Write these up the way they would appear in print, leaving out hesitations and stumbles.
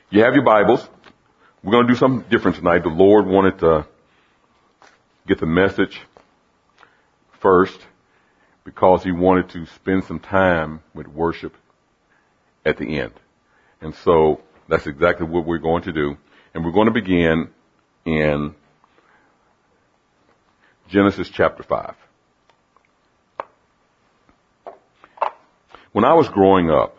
You have your Bibles. We're going to do something different tonight. The Lord wanted to get the message first because He wanted to spend some time with worship at the end. And so that's exactly what we're going to do. And we're going to begin in Genesis chapter 5. When I was growing up,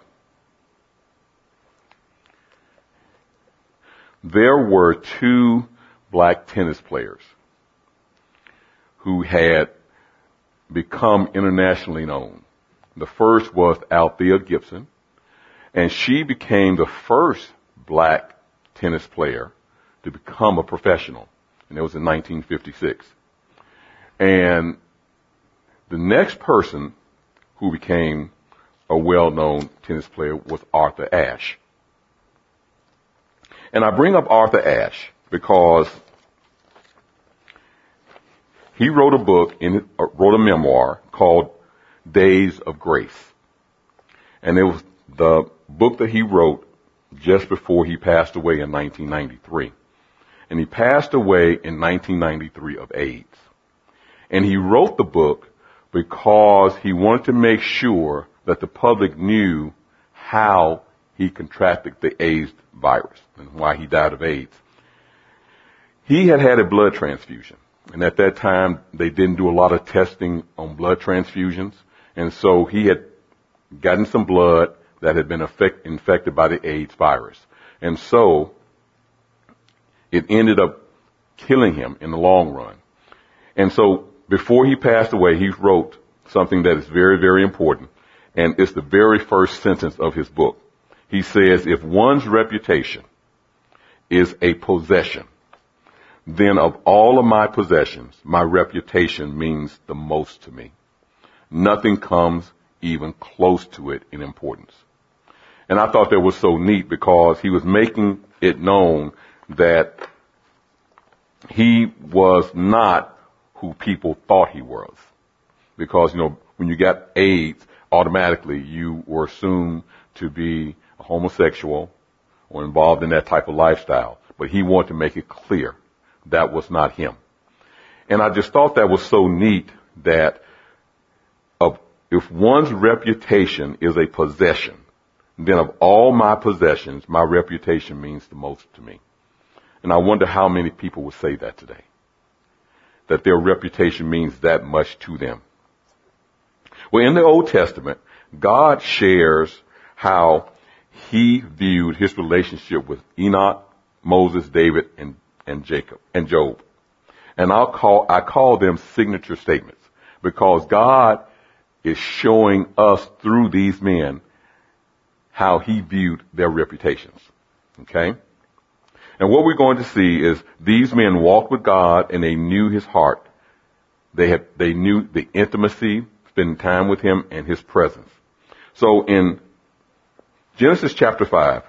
there were two black tennis players who had become internationally known. The first was Althea Gibson, and she became the first black tennis player to become a professional, and it was in 1956. And the next person who became a well-known tennis player was Arthur Ashe. And I bring up Arthur Ashe because he wrote a memoir called Days of Grace. And it was the book that he wrote just before he passed away in 1993. And he passed away in 1993 of AIDS. And he wrote the book because he wanted to make sure that the public knew how he contracted the AIDS virus and why he died of AIDS. He had had a blood transfusion, and at that time they didn't do a lot of testing on blood transfusions, and so he had gotten some blood that had been infected by the AIDS virus, and so it ended up killing him in the long run. And so before he passed away, he wrote something that is very, very important, and it's the very first sentence of his book. He says, if one's reputation is a possession, then of all of my possessions, my reputation means the most to me. Nothing comes even close to it in importance. And I thought that was so neat because he was making it known that he was not who people thought he was. Because, when you got AIDS, automatically you were assumed to be a homosexual or involved in that type of lifestyle. But he wanted to make it clear that was not him. And I just thought that was so neat that if one's reputation is a possession, then of all my possessions, my reputation means the most to me. And I wonder how many people would say that today, that their reputation means that much to them. Well, in the Old Testament, God shares how He viewed His relationship with Enoch, Moses, David, and Job. And I call them signature statements because God is showing us through these men how He viewed their reputations. Okay? And what we're going to see is these men walked with God and they knew His heart. They knew the intimacy, spending time with Him and His presence. So in Genesis chapter 5,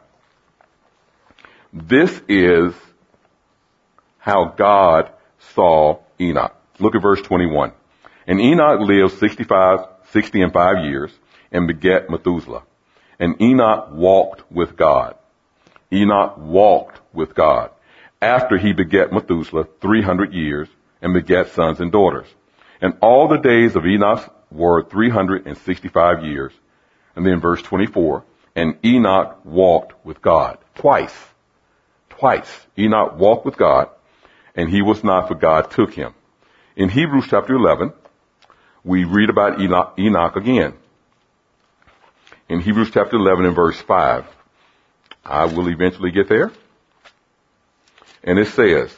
this is how God saw Enoch. Look at verse 21. And Enoch lived 60 and 5 years and begat Methuselah. And Enoch walked with God. Enoch walked with God. After he begat Methuselah 300 years and begat sons and daughters. And all the days of Enoch were 365 years. And then verse 24. And Enoch walked with God. Twice. Enoch walked with God, and he was not, for God took him. In Hebrews chapter 11, we read about Enoch again. In Hebrews chapter 11 and verse 5, I will eventually get there. And it says,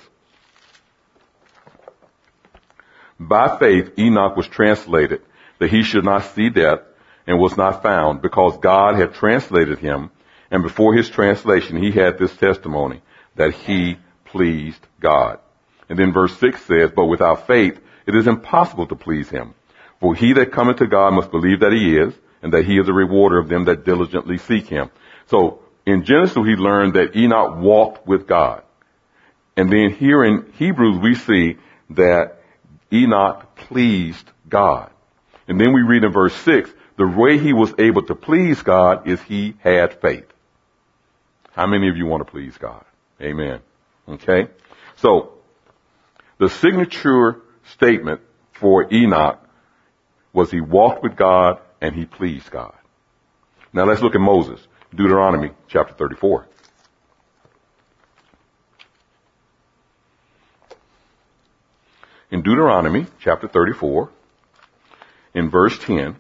by faith Enoch was translated, that he should not see death, and was not found, because God had translated him, and before his translation he had this testimony, that he pleased God. And then verse 6 says, but without faith it is impossible to please him. For he that cometh to God must believe that he is, and that he is a rewarder of them that diligently seek him. So in Genesis we learned that Enoch walked with God. And then here in Hebrews we see that Enoch pleased God. And then we read in verse 6, the way he was able to please God is he had faith. How many of you want to please God? Amen. Okay? So, the signature statement for Enoch was he walked with God and he pleased God. Now let's look at Moses. Deuteronomy chapter 34. In Deuteronomy chapter 34, in verse 10,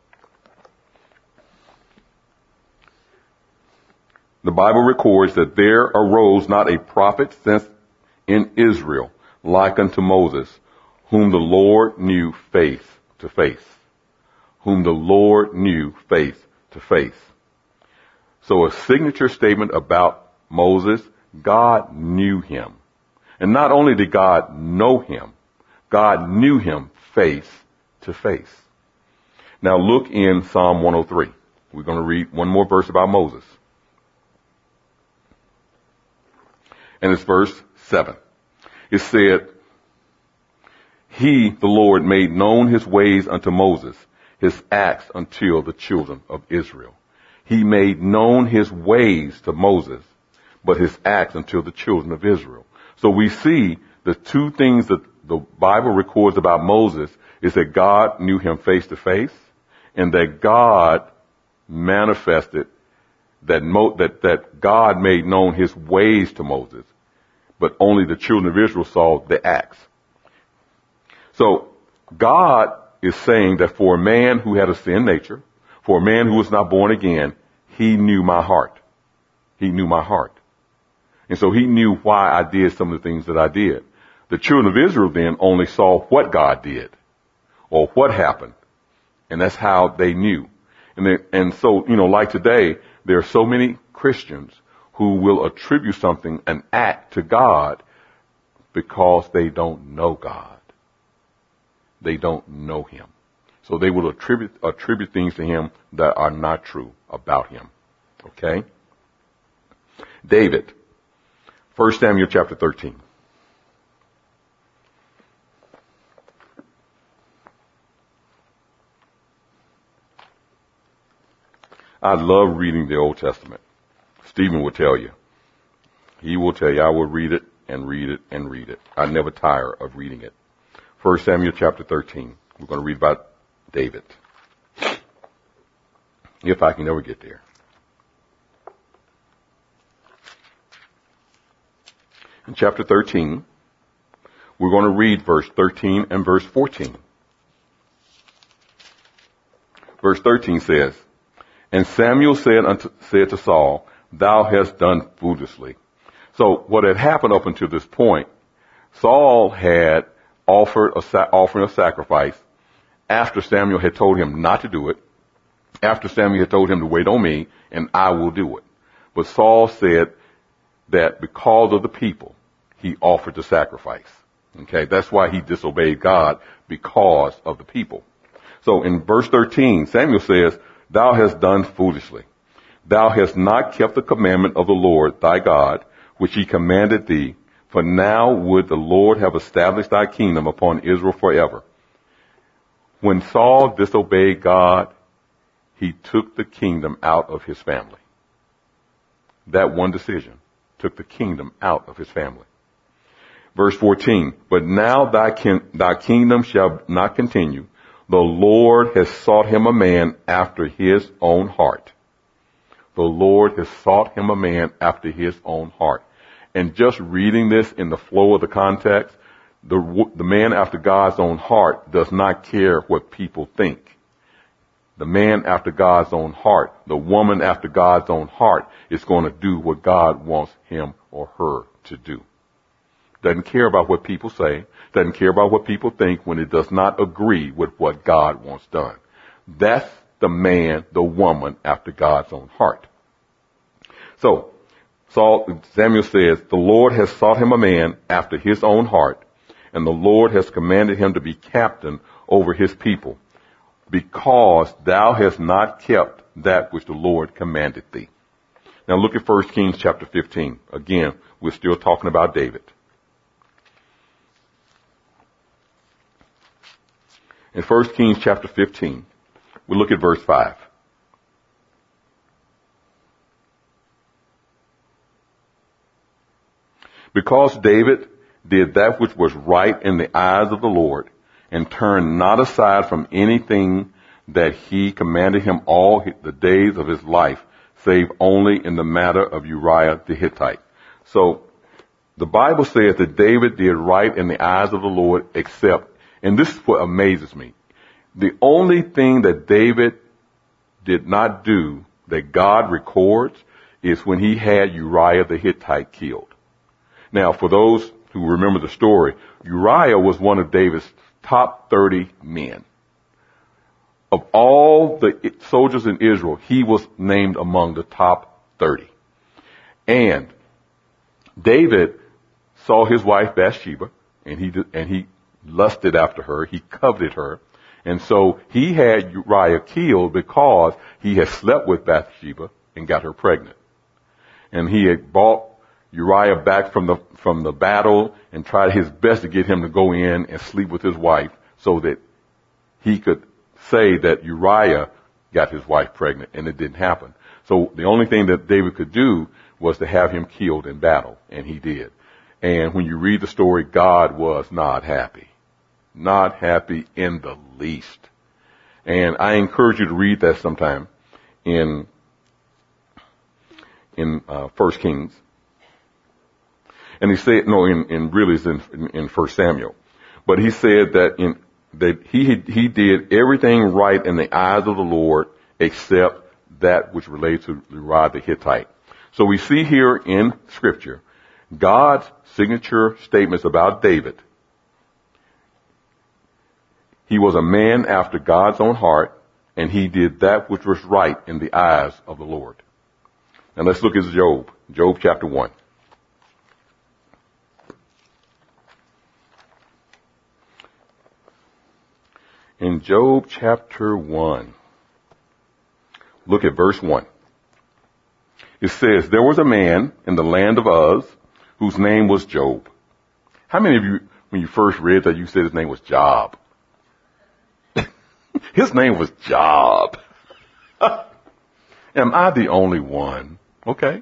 the Bible records that there arose not a prophet since in Israel like unto Moses, whom the Lord knew face to face. Whom the Lord knew face to face. So a signature statement about Moses, God knew him. And not only did God know him, God knew him face to face. Now look in Psalm 103. We're going to read one more verse about Moses. And it's verse 7. It said, He, the Lord, made known his ways unto Moses, his acts until the children of Israel. He made known his ways to Moses, but his acts until the children of Israel. So we see the two things that the Bible records about Moses is that God knew him face to face, and that God manifested that God made known his ways to Moses, but only the children of Israel saw the acts. So God is saying that for a man who had a sin nature, for a man who was not born again, he knew my heart. He knew my heart. And so he knew why I did some of the things that I did. The children of Israel then only saw what God did or what happened. And that's how they knew. And so, like today, there are so many Christians who will attribute something, an act, to God because they don't know God. They don't know him. So they will attribute things to him that are not true about him. Okay? David. 1 Samuel chapter 13. I love reading the Old Testament. Stephen will tell you. He will tell you I will read it and read it and read it. I never tire of reading it. 1 Samuel chapter 13. We're going to read about David. If I can ever get there. In chapter 13, we're going to read verse 13 and verse 14. Verse 13 says, And Samuel said to Saul, Thou hast done foolishly. So what had happened up until this point, Saul had offered offering a sacrifice after Samuel had told him not to do it, after Samuel had told him to wait on me, and I will do it. But Saul said that because of the people, he offered the sacrifice. Okay, that's why he disobeyed God, because of the people. So in verse 13, Samuel says, Thou hast done foolishly. Thou hast not kept the commandment of the Lord thy God, which he commanded thee, for now would the Lord have established thy kingdom upon Israel forever. When Saul disobeyed God, he took the kingdom out of his family. That one decision took the kingdom out of his family. Verse 14, But now thy kingdom shall not continue. The Lord has sought him a man after his own heart. The Lord has sought him a man after his own heart. And just reading this in the flow of the context, the man after God's own heart does not care what people think. The man after God's own heart, the woman after God's own heart, is going to do what God wants him or her to do. Doesn't care about what people say, doesn't care about what people think when it does not agree with what God wants done. That's the man, the woman after God's own heart. So, Samuel says, The Lord has sought him a man after his own heart, and the Lord has commanded him to be captain over his people, because thou hast not kept that which the Lord commanded thee. Now look at 1 Kings chapter 15. Again, we're still talking about David. In 1 Kings chapter 15, we look at verse 5. Because David did that which was right in the eyes of the Lord, and turned not aside from anything that he commanded him all the days of his life, save only in the matter of Uriah the Hittite. So, the Bible says that David did right in the eyes of the Lord, except, and this is what amazes me, the only thing that David did not do that God records is when he had Uriah the Hittite killed. Now, for those who remember the story, Uriah was one of David's top 30 men. Of all the soldiers in Israel, he was named among the top 30. And David saw his wife Bathsheba, and he lusted after her. He coveted her. And so he had Uriah killed because he had slept with Bathsheba and got her pregnant. And he had brought Uriah back from the battle and tried his best to get him to go in and sleep with his wife so that he could say that Uriah got his wife pregnant, and it didn't happen. So the only thing that David could do was to have him killed in battle, and he did. And when you read the story, God was not happy. Not happy in the least. And I encourage you to read that sometime in 1 Kings. And he said, no, really it's in 1 Samuel. But he said that he did everything right in the eyes of the Lord except that which relates to Uriah the Hittite. So we see here in Scripture God's signature statements about David. He was a man after God's own heart, and he did that which was right in the eyes of the Lord. Now let's look at Job. Job chapter 1. In Job chapter 1, look at verse 1. It says, there was a man in the land of Uz whose name was Job. How many of you, when you first read that, you said his name was Job? His name was Job. Am I the only one? Okay.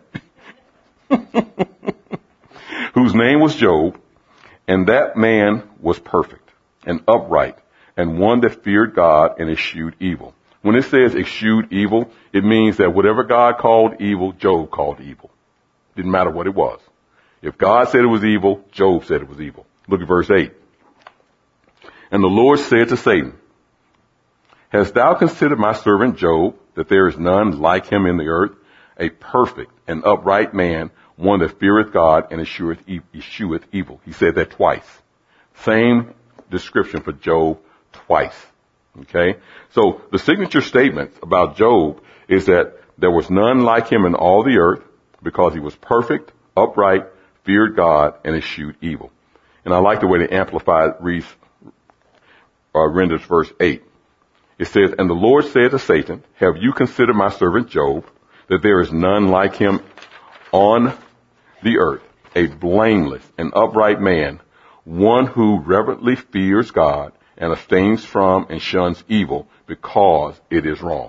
Whose name was Job, and that man was perfect and upright, and one that feared God and eschewed evil. When it says eschewed evil, it means that whatever God called evil, Job called evil. Didn't matter what it was. If God said it was evil, Job said it was evil. Look at verse 8. And the Lord said to Satan, hast thou considered my servant Job, that there is none like him in the earth, a perfect and upright man, one that feareth God and escheweth evil? He said that twice. Same description for Job twice. Okay? So the signature statement about Job is that there was none like him in all the earth because he was perfect, upright, feared God, and eschewed evil. And I like the way the Amplified renders verse 8. It says, and the Lord said to Satan, have you considered my servant Job, that there is none like him on the earth, a blameless and upright man, one who reverently fears God and abstains from and shuns evil because it is wrong.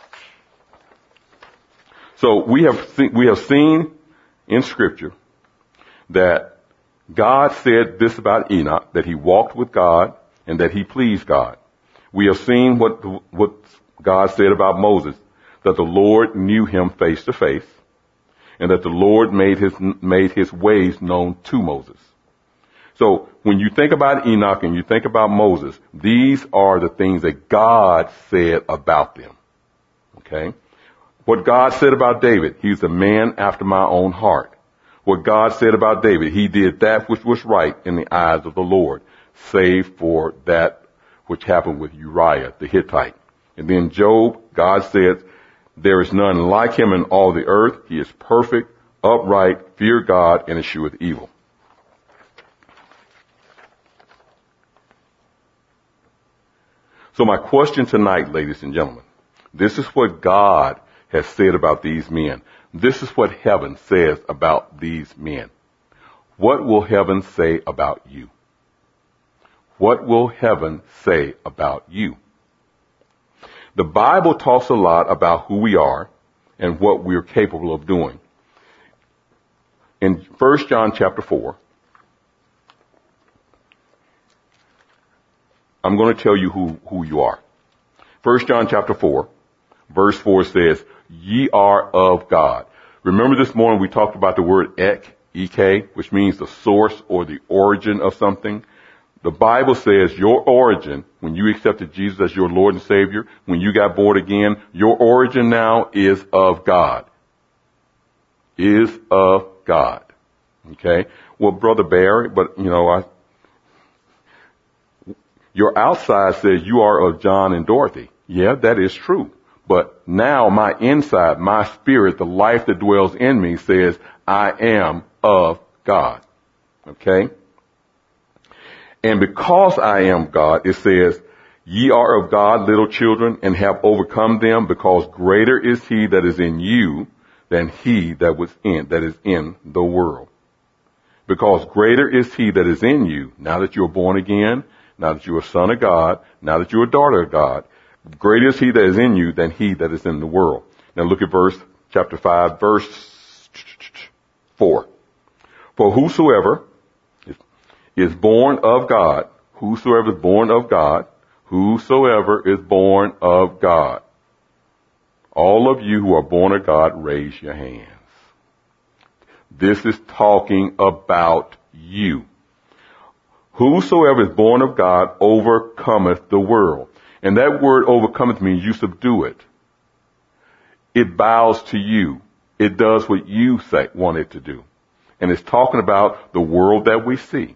So we have seen in Scripture that God said this about Enoch, that he walked with God and that he pleased God. We have seen what God said about Moses, that the Lord knew him face to face, and that the Lord made his ways known to Moses. So when you think about Enoch and you think about Moses, these are the things that God said about them. Okay? What God said about David, he's a man after my own heart. What God said about David, he did that which was right in the eyes of the Lord, save for that which happened with Uriah the Hittite. And then Job, God said, there is none like him in all the earth. He is perfect, upright, fear God, and escheweth evil. So my question tonight, ladies and gentlemen, this is what God has said about these men. This is what heaven says about these men. What will heaven say about you? What will heaven say about you? The Bible talks a lot about who we are and what we're capable of doing. In 1 John chapter 4, I'm going to tell you who you are. 1 John chapter 4, verse 4 says, ye are of God. Remember this morning we talked about the word ek, ek, which means the source or the origin of something. The Bible says your origin, when you accepted Jesus as your Lord and Savior, when you got born again, your origin now is of God. Is of God. Okay? Well, Brother Barry, but your outside says you are of John and Dorothy. Yeah, that is true. But now my inside, my spirit, the life that dwells in me says I am of God. Okay? And because I am God, it says, ye are of God, little children, and have overcome them, because greater is he that is in you than he that is in the world. Because greater is he that is in you, now that you're born again, now that you're a son of God, now that you're a daughter of God. Greater is he that is in you than he that is in the world. Now look at chapter 5, verse 4. For whosoever is born of God, whosoever is born of God, whosoever is born of God. All of you who are born of God, raise your hands. This is talking about you. Whosoever is born of God overcometh the world. And that word overcometh means you subdue it. It bows to you. It does what you want it to do. And it's talking about the world that we see.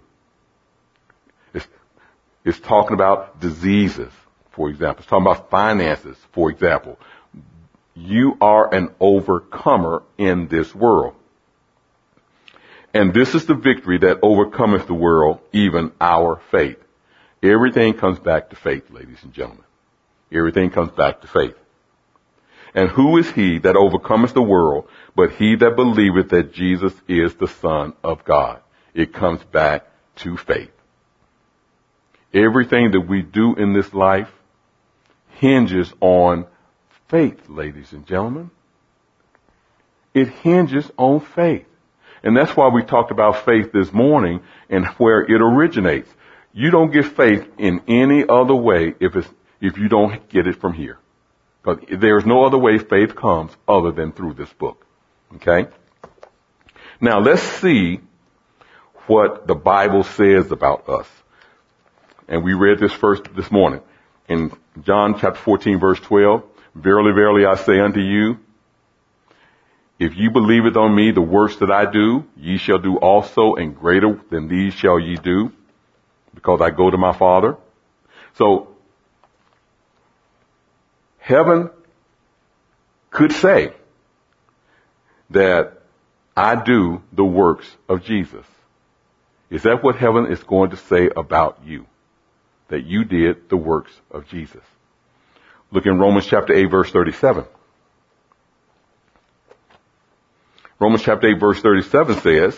It's talking about diseases, for example. It's talking about finances, for example. You are an overcomer in this world. And this is the victory that overcometh the world, even our faith. Everything comes back to faith, ladies and gentlemen. Everything comes back to faith. And who is he that overcometh the world, but he that believeth that Jesus is the Son of God? It comes back to faith. Everything that we do in this life hinges on faith, ladies and gentlemen. It hinges on faith. And that's why we talked about faith this morning and where it originates. You don't get faith in any other way if you don't get it from here. Because there's no other way faith comes other than through this book. Okay? Now let's see what the Bible says about us. And we read this first this morning in John chapter 14 verse 12. Verily, verily, I say unto you, if ye believeth on me, the works that I do, ye shall do also, and greater than these shall ye do, because I go to my Father. So, heaven could say that I do the works of Jesus. Is that what heaven is going to say about you? That you did the works of Jesus. Look in Romans chapter 8 verse 37. Romans chapter 8 verse 37 says,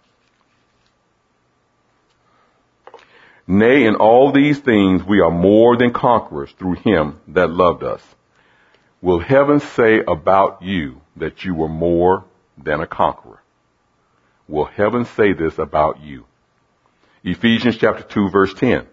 nay, in all these things we are more than conquerors through him that loved us. Will heaven say about you that you were more than a conqueror? Will heaven say this about you? Ephesians chapter 2 verse 10.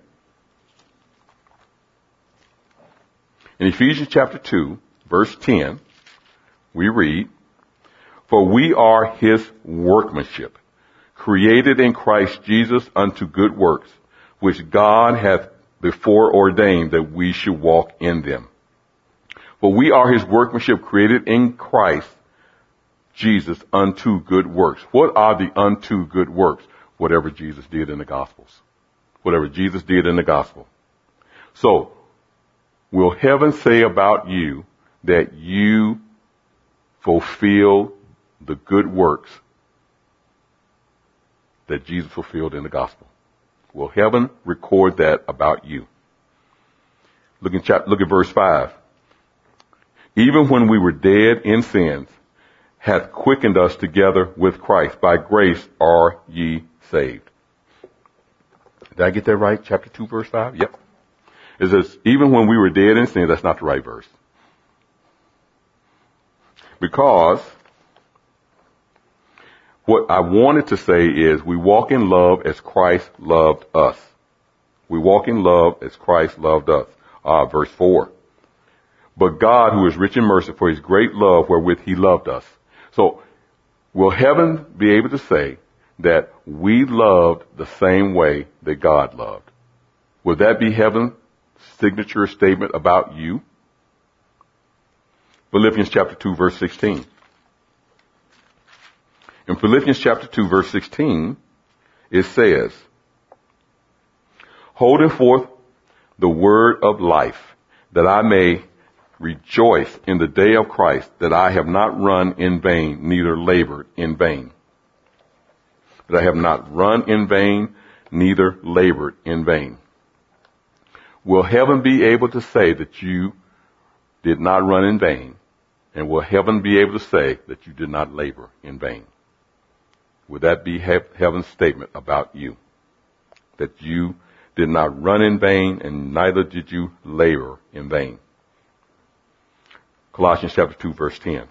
In Ephesians chapter 2 verse 10, we read, for we are his workmanship, created in Christ Jesus unto good works, which God hath before ordained that we should walk in them. For we are his workmanship, created in Christ Jesus unto good works. What are the unto good works? Whatever Jesus did in the Gospels. Whatever Jesus did in the Gospel. So, will heaven say about you that you fulfill the good works that Jesus fulfilled in the gospel? Will heaven record that about you? Look at verse 5. Even when we were dead in sins, hath quickened us together with Christ. By grace are ye saved. Did I get that right? Chapter 2 verse 5? Yep. It says, even when we were dead in sins, that's not the right verse. Because What I wanted to say is we walk in love as Christ loved us. We walk in love as Christ loved us. Verse 4. But God, who is rich in mercy, for his great love wherewith he loved us. So, will heaven be able to say that we loved the same way that God loved? Will that be heaven's signature statement about you? Philippians chapter 2, verse 16. In Philippians chapter 2, verse 16, it says, holding forth the word of life, that I may rejoice in the day of Christ, that I have not run in vain, neither labored in vain. That I have not run in vain, neither labored in vain. Will heaven be able to say that you did not run in vain? And will heaven be able to say that you did not labor in vain? Would that be heaven's statement about you? That you did not run in vain and neither did you labor in vain. Colossians chapter 2, verse 10.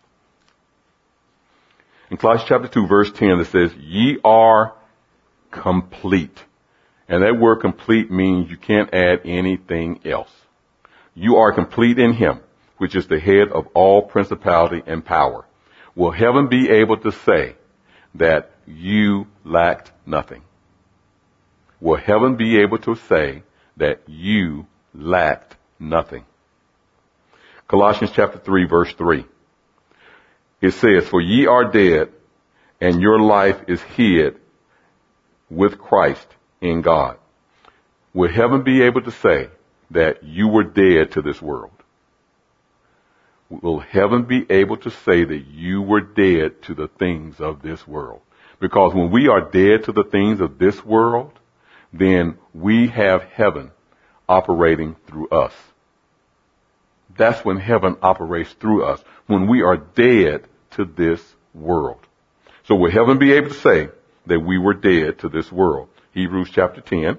In Colossians chapter 2, verse 10, it says, ye are complete. And that word complete means you can't add anything else. You are complete in him, which is the head of all principality and power. Will heaven be able to say that you lacked nothing? Will heaven be able to say that you lacked nothing? Colossians chapter 3, verse 3. It says, for ye are dead, and your life is hid with Christ in God. Will heaven be able to say that you were dead to this world? Will heaven be able to say that you were dead to the things of this world? Because when we are dead to the things of this world, then we have heaven operating through us. That's when heaven operates through us, when we are dead to this world. So will heaven be able to say that we were dead to this world? Hebrews chapter 10.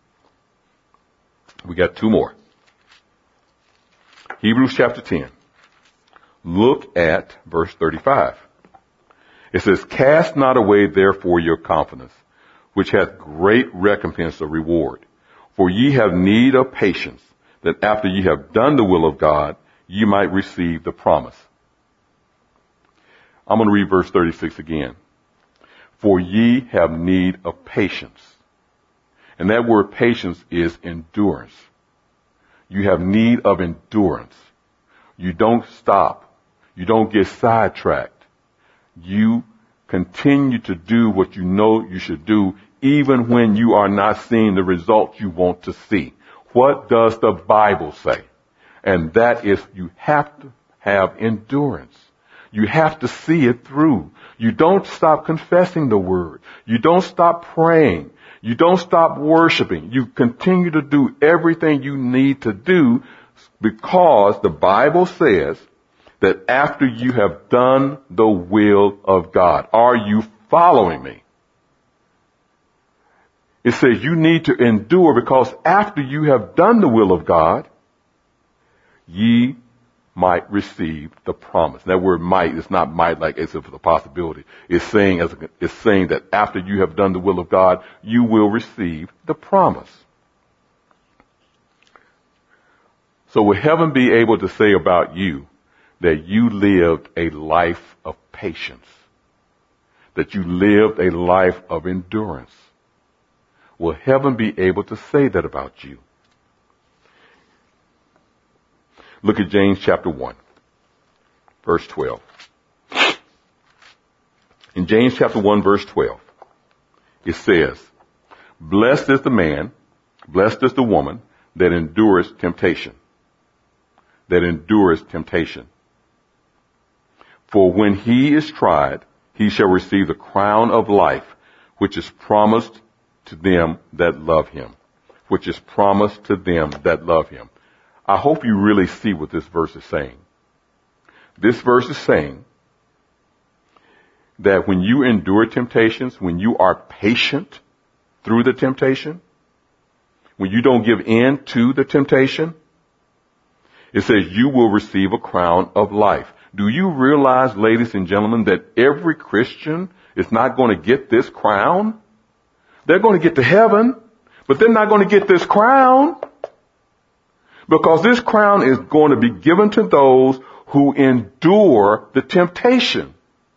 We got two more. Hebrews chapter 10. Look at verse 35. It says, cast not away therefore your confidence, which hath great recompense of reward. For ye have need of patience, that after ye have done the will of God, ye might receive the promise. I'm going to read verse 36 again. For ye have need of patience. And that word patience is endurance. You have need of endurance. You don't stop. You don't get sidetracked. You continue to do what you know you should do, even when you are not seeing the results you want to see. What does the Bible say? And that is, you have to have endurance. You have to see it through. You don't stop confessing the word. You don't stop praying. You don't stop worshiping. You continue to do everything you need to do, because the Bible says that after you have done the will of God. Are you following me? It says you need to endure, because after you have done the will of God, ye might receive the promise. That word might is not might like it's a possibility. It's saying that after you have done the will of God, you will receive the promise. So will heaven be able to say about you that you lived a life of patience? That you lived a life of endurance? Will heaven be able to say that about you? Look at James chapter 1, verse 12. In James chapter 1, verse 12, it says, blessed is the man, blessed is the woman that endures temptation. That endures temptation. For when he is tried, he shall receive the crown of life, which is promised to them that love him. Which is promised to them that love him. I hope you really see what this verse is saying. This verse is saying that when you endure temptations, when you are patient through the temptation, when you don't give in to the temptation, it says you will receive a crown of life. Do you realize, ladies and gentlemen, that every Christian is not going to get this crown. They're going to get to heaven, but they're not going to get this crown, because this crown is going to be given to those who endure the temptation.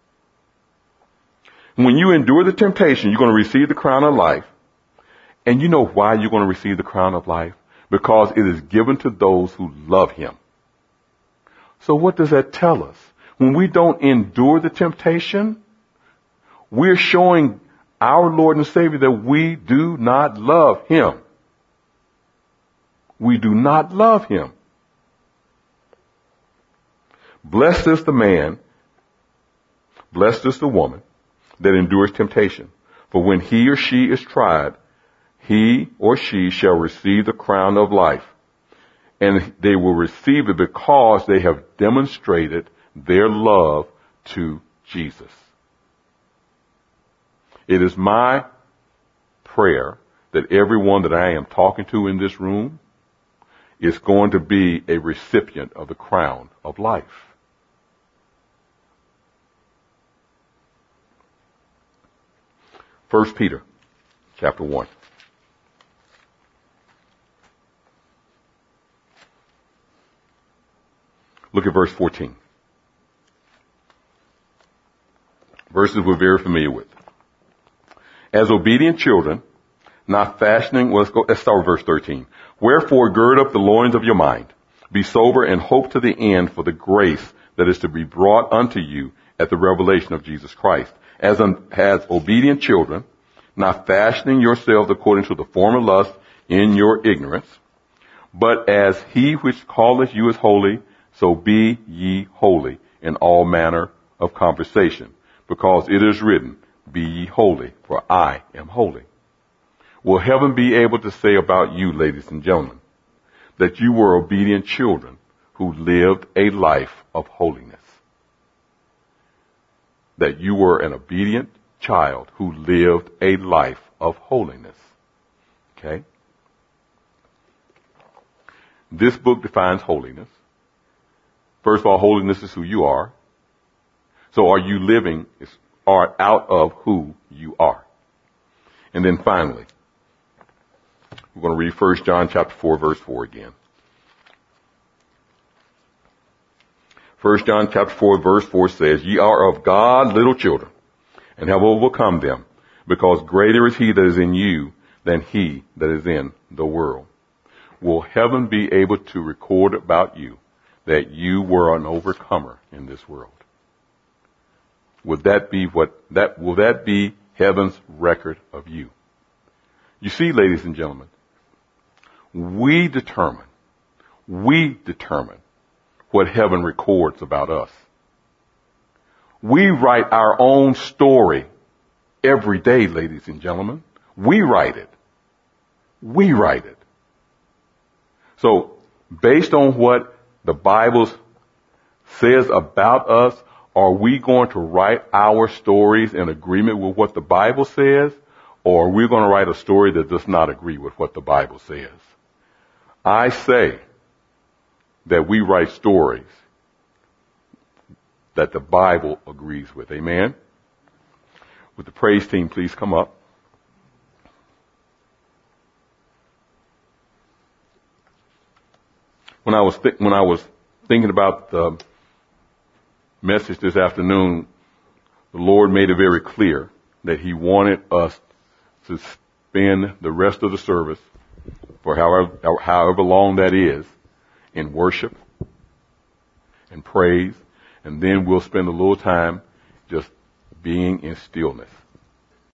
When you endure the temptation, you're going to receive the crown of life. And you know why you're going to receive the crown of life? Because it is given to those who love him. So what does that tell us? When we don't endure the temptation, we're showing our Lord and Savior that we do not love him. We do not love him. Blessed is the man, blessed is the woman that endures temptation. For when he or she is tried, he or she shall receive the crown of life. And they will receive it because they have demonstrated their love to Jesus. It is my prayer that everyone that I am talking to in this room is going to be a recipient of the crown of life. First Peter chapter 1. Look at verse 14. Verses we're very familiar with. As obedient children, not fashioning, let's start with verse 13. Wherefore gird up the loins of your mind. Be sober and hope to the end for the grace that is to be brought unto you at the revelation of Jesus Christ. As obedient children, not fashioning yourselves according to the former lust in your ignorance, but as he which calleth you is holy, so be ye holy in all manner of conversation, because it is written, be ye holy, for I am holy. Will heaven be able to say about you, ladies and gentlemen, that you were obedient children who lived a life of holiness? That you were an obedient child who lived a life of holiness. Okay? This book defines holiness. First of all, holiness is who you are. So are you living out of who you are? And then finally, we're going to read 1 John chapter 4, verse 4 again. 1 John chapter 4, verse 4 says, Ye are of God little children, and have overcome them, because greater is he that is in you than he that is in the world. Will heaven be able to record about you that you were an overcomer in this world? Will that be heaven's record of you? You see, ladies and gentlemen, we determine what heaven records about us. We write our own story every day, ladies and gentlemen. We write it. We write it. So, based on what the Bible says about us, are we going to write our stories in agreement with what the Bible says, or are we going to write a story that does not agree with what the Bible says? I say that we write stories that the Bible agrees with. Amen? Would the praise team please come up? When I was thinking about the message this afternoon, the Lord made it very clear that he wanted us to spend the rest of the service, for however long that is, in worship and praise, and then we'll spend a little time just being in stillness.